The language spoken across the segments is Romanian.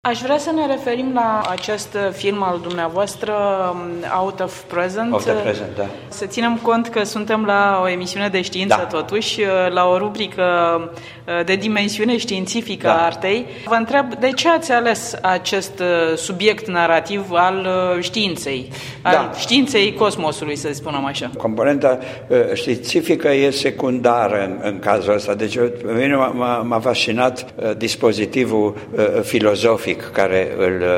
Aș vrea să ne referim la acest film al dumneavoastră, Out of Present. Of the Present, da. Să ținem cont că suntem la o emisiune de știință, da, totuși, la o rubrică de dimensiune științifică, da, a artei. Vă întreb, de ce ați ales acest subiect narrativ al științei, al științei cosmosului, să spunem așa? Componenta științifică e secundară în cazul ăsta. Deci, pe mine m-a fascinat dispozitivul filozofic care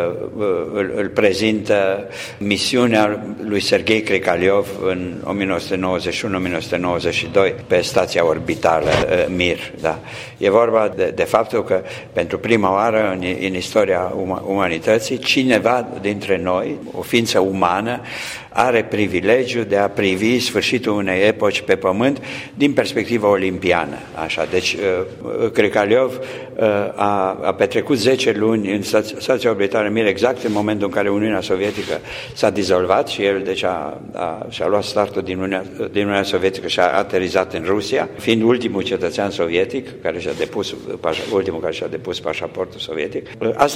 îl prezintă misiunea lui Serghei Krikalev în 1991-1992 pe stația orbitală Mir. Da? E vorba de faptul că pentru prima oară în istoria umanității cineva dintre noi, o ființă umană, are privilegiul de a privi sfârșitul unei epoci pe Pământ din perspectiva olimpiană. Așa. Deci Krikalev a petrecut 10 luni în stația orbitală Mir, exact în momentul în care Uniunea Sovietică s-a dizolvat și el deci și-a luat startul din Uniunea Sovietică și a aterizat în Rusia, fiind ultimul cetățean sovietic ultimul care și-a depus pașaportul sovietic. Asta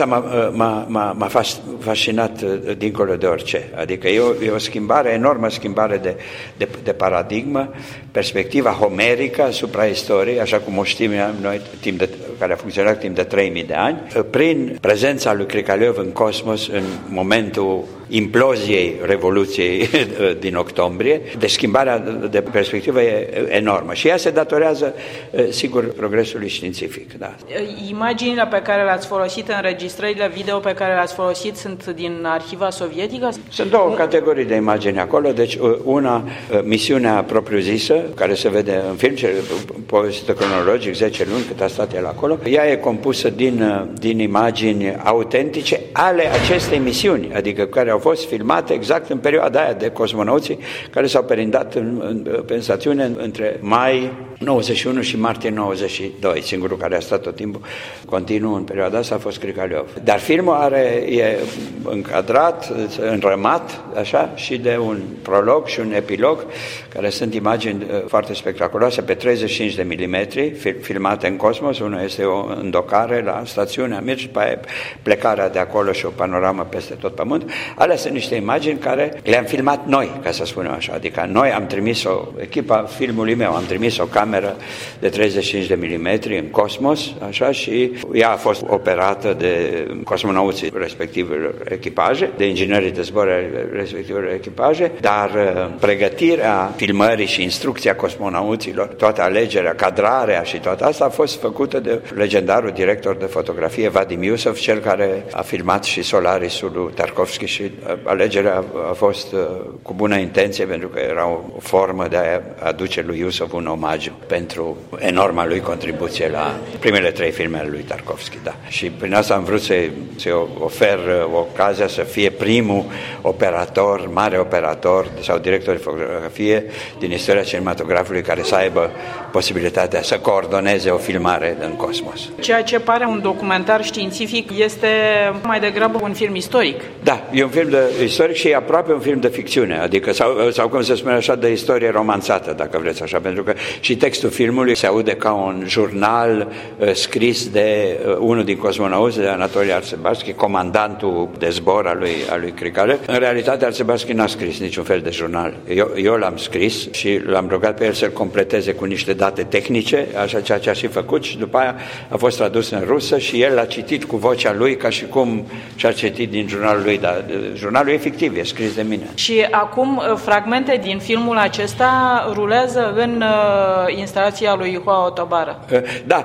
m-a fascinat dincolo de orice. Adică e o schimbare, enormă schimbare de paradigmă, perspectiva homerică asupra istoriei, așa cum o știm noi, care a funcționat timp de 3000 de ani, prin prezența lui Krikalev în cosmos în momentul imploziei Revoluției din octombrie. Deci schimbarea de perspectivă e enormă și ea se datorează, sigur, progresului științific. Da. Imaginile pe care le-ați folosit, înregistrările video pe care le-ați folosit sunt din arhiva sovietică? Sunt două categorii de imagini acolo. Deci una, misiunea propriu-zisă, care se vede în film, povestită cronologic, 10 luni cât a stat el acolo. Ea e compusă din imagini autentice ale acestei misiuni, adică care au fost filmate exact în perioada aia de cosmonauții care s-au perindat în stațiune între mai 91 și martie 92. Singurul care a stat tot timpul continuu în perioada asta a fost Krikalev. Dar filmul e încadrat, înrămat, așa, și de un prolog și un epilog, care sunt imagini foarte spectaculoase pe 35 de milimetri, filmate în cosmos. Una este o îndocare la stațiunea Mir și după aia plecarea de acolo și o panoramă peste tot Pământ. Alea sunt niște imagini care le-am filmat noi, ca să spunem așa. Adică noi am trimis echipa filmului meu, am trimis o cameră de 35 de milimetri în cosmos, așa, și ea a fost operată de cosmonauții respectivelor echipaje, de inginerii de zbor respectivelor echipaje, dar pregătirea filmării și instrucția cosmonauților, toată alegerea, cadrarea și toată asta a fost făcută de legendarul director de fotografie Vadim Iusov, cel care a filmat și Solarisul lui Tarkovski, și alegerea a fost cu bună intenție, pentru că era o formă de a aduce lui Iusov un omagiu pentru enorma lui contribuție la primele 3 filme ale lui Tarkovski. Da. Și prin asta am vrut să-i ofer ocazia să fie primul operator, mare operator sau director de fotografie din istoria cinematografului care să aibă posibilitatea să coordoneze o filmare în cosmos. Ceea ce pare un documentar științific este mai degrabă un film istoric. Da, e un film istoric și e aproape un film de ficțiune, adică sau cum se spune așa, de istorie romanțată, dacă vreți așa, pentru că și textul filmului se aude ca un jurnal scris de unul din cosmonauți, de Anatoli Artsebaski, comandantul de zbor al lui Krikalev. În realitate Artsebaski n-a scris niciun fel de jurnal. Eu l-am scris și l-am rugat pe el să-l completeze cu niște date tehnice, așa ceea ce a și făcut, și după aia a fost tradus în rusă și el l-a citit cu vocea lui ca și cum și-a citit din jurnalul lui, dar jurnalul e fictiv, e scris de mine. Și acum fragmente din filmul acesta rulează în instalația lui Joao Otobară. Da,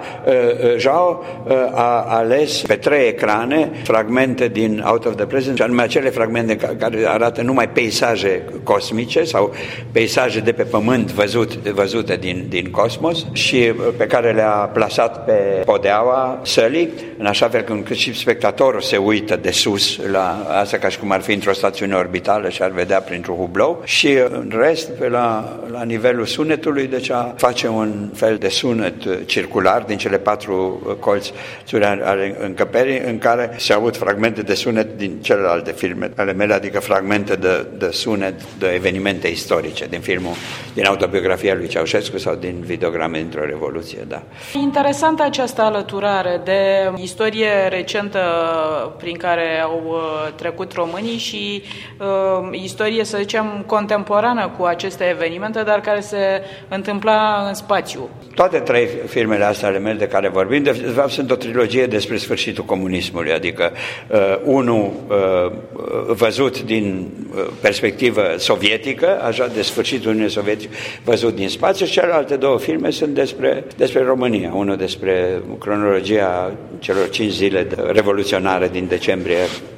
Joao a ales pe 3 ecrane fragmente din Out of the Present, și anume acele fragmente care arată numai peisaje cosmice sau peisaje de pe Pământ văzute din cosmos și pe care le-a plasat pe podeaua sălii, în așa fel încât și spectatorul se uită de sus la asta, ca și cum cum ar fi într-o stațiune orbitală și ar vedea printr-un hublou, și în rest, pe la nivelul sunetului, deci face un fel de sunet circular din cele 4 colțuri ale încăperii, în care se aud fragmente de sunet din celelalte filme ale mele, adică fragmente de sunet de evenimente istorice, din autobiografia lui Ceaușescu sau din videograme dintr-o revoluție, da. Interesantă această alăturare de istorie recentă prin care au trecut românii și istorie, să zicem, contemporană cu aceste evenimente, dar care se întâmpla în spațiu. Toate 3 filmele astea ale mele de care vorbim, de fapt, sunt o trilogie despre sfârșitul comunismului, adică unul văzut din perspectivă sovietică, așa, de sfârșitul Uniunii Sovietice, văzut din spațiu, și celelalte 2 filme sunt despre România. Unul despre cronologia celor 5 zile revoluționare din decembrie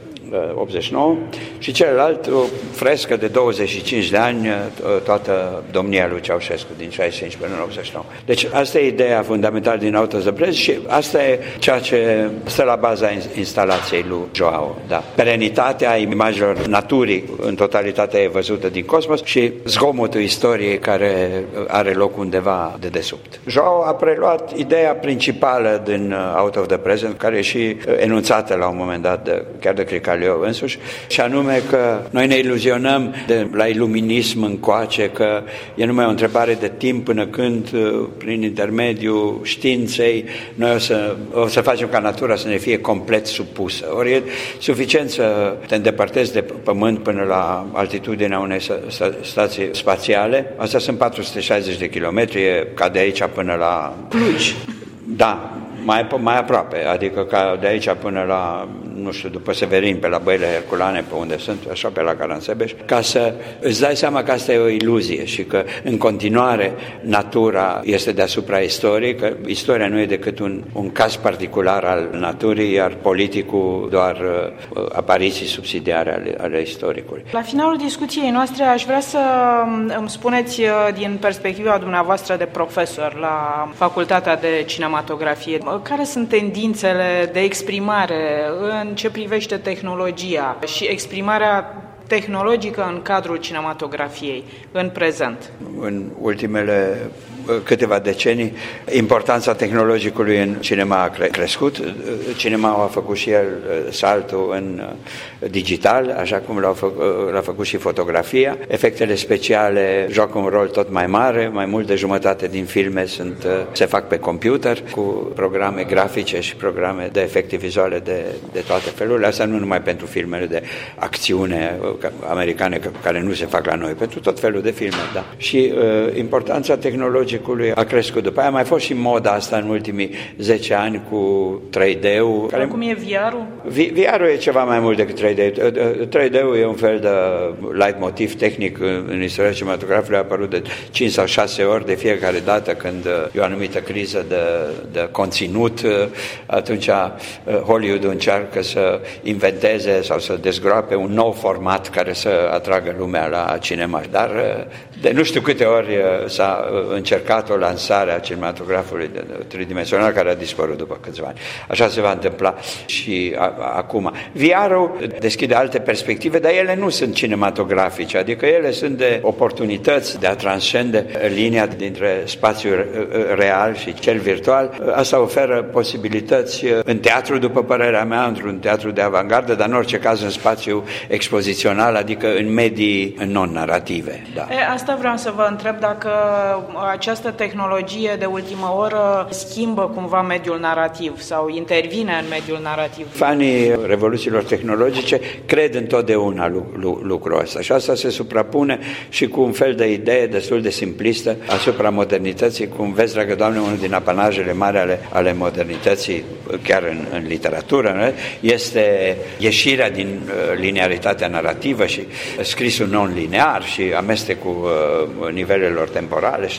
89 și celălalt o frescă de 25 de ani, toată domnia lui Ceaușescu din 65 până în 89. Deci asta e ideea fundamentală din Out of the Press și asta e ceea ce stă la baza instalației lui Joao. Da. Perenitatea imaginilor naturii în totalitate e văzută din cosmos și zgomotul istoriei care are loc undeva de desubt. Joao a preluat ideea principală din Out of the Present, care e și enunțată la un moment dat chiar de Cricaliu însuși, și anume că noi ne iluzionăm de la iluminism încoace, că e numai o întrebare de timp până când, prin intermediul științei, noi o să facem ca natura să ne fie complet supusă. Ori e suficient să te îndepărtezi de Pământ până la altitudinea unei stații spațiale. Astea sunt 460 de kilometri, e ca de aici până la Cluj. Da, mai aproape, adică ca de aici până la, nu știu, după Severin, pe la Băile Herculane, pe unde sunt, așa pe la Caransebeș, ca să îți dai seama că asta e o iluzie și că în continuare natura este deasupra istoriei, că istoria nu e decât un caz particular al naturii, iar politicul doar apariții subsidiare ale istoricului. La finalul discuției noastre aș vrea să îmi spuneți din perspectiva dumneavoastră de profesor la Facultatea de Cinematografie, care sunt tendințele de exprimare în ce privește tehnologia și exprimarea tehnologică în cadrul cinematografiei în prezent? În ultimele câteva decenii, importanța tehnologicului în cinema a crescut. Cinema a făcut și el saltul în digital, așa cum l-a făcut și fotografia. Efectele speciale joacă un rol tot mai mare, mai mult de jumătate din filme se fac pe computer, cu programe grafice și programe de efecte vizuale de toate felurile. Asta nu numai pentru filmele de acțiune americane care nu se fac la noi, pentru tot felul de filme, da. Și importanța tehnologicului a crescut. După aia a mai fost și moda asta în ultimii 10 ani cu 3D-ul. Cum e VR-ul? VR-ul e ceva mai mult decât 3D. 3D-ul e un fel de leitmotiv tehnic în istoria cinematografului, a apărut de 5 sau 6 ori de fiecare dată când e o anumită criză de conținut. Atunci Hollywood încearcă să inventeze sau să dezgroape un nou format care să atragă lumea la cinema. Dar de nu știu câte ori s-a încercat o lansare a cinematografului tridimensional care a dispărut după câțiva ani. Așa se va întâmpla și acum. VR-ul deschide alte perspective, dar ele nu sunt cinematografice, adică ele sunt de oportunități de a transcende linia dintre spațiul real și cel virtual. Asta oferă posibilități în teatru, după părerea mea, într-un teatru de avangardă, dar în orice caz în spațiu expozițional, adică în medii non-narrative. Da. Asta vreau să vă întreb, dacă această tehnologie de ultimă oră schimbă cumva mediul narrativ sau intervine în mediul narrativ. Fanii revoluțiilor tehnologice cred întotdeauna lucrul ăsta și asta se suprapune și cu un fel de idee destul de simplistă asupra modernității. Cum vezi, dragă Doamne, unul din apanajele mari ale modernității, chiar în literatură, este ieșirea din linearitatea narrativă și scrisul non-linear și amestecul nivelelor temporale și toate lucrurile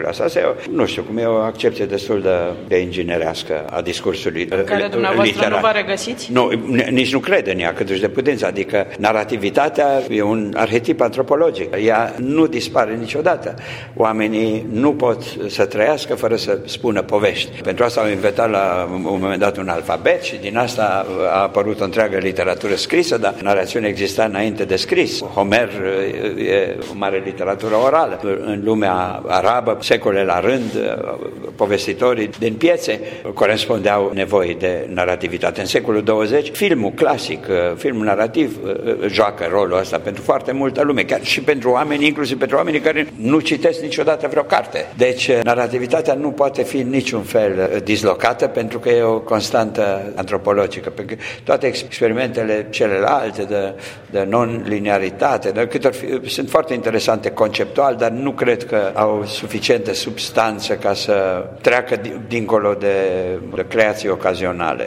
lucrurile astea. Asta e, nu știu cum e o accepție destul de inginerească a discursului care dumneavoastră literar. nu vă regăsiți? Nu, nici nu cred în ea câtuși de putință, adică narrativitatea e un arhetip antropologic, ea nu dispare niciodată. Oamenii nu pot să trăiască fără să spună povești. Pentru asta au inventat la un moment dat un alfabet și din asta a apărut o întreagă literatură scrisă, dar narațiunea exista înainte de scris. Homer e o mare literatură orală. În lumea arabă, secole la rând, povestitorii din piețe corespundeau nevoii de narrativitate. În secolul 20, filmul clasic, filmul narrativ, joacă rolul ăsta pentru foarte multă lume, chiar și pentru oameni, inclusiv pentru oamenii care nu citesc niciodată vreo carte. Deci, narrativitatea nu poate fi în niciun fel dislocată pentru că e o constantă antropologică. Pentru că toate experimentele celelalte de non-linearitate, sunt foarte interesante conceptual, dar nu cred că au suficientă substanță ca să treacă dincolo de creații ocazionale.